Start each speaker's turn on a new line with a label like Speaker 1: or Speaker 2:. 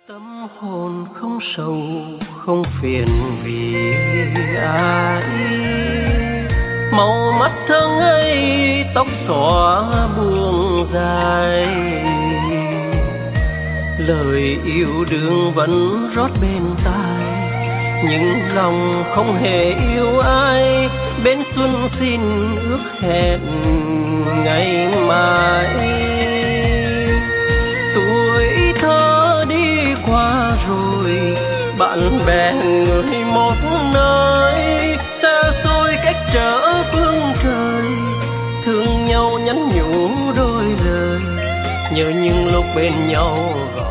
Speaker 1: Tâm hồn không sầu không phiền vì ai, màu mắt thơ ngây tóc xõa buông dài, lời yêu đương vẫn rót bên tai, nhưng lòng không hề yêu ai. Bên xuân xin ước hẹn ngày mai, tuổi thơ đi qua rồi, bạn bè người một nơi, xa xôi cách trở phương trời, thương nhau nhắn nhủ đôi lời, nhớ những lúc bên nhau.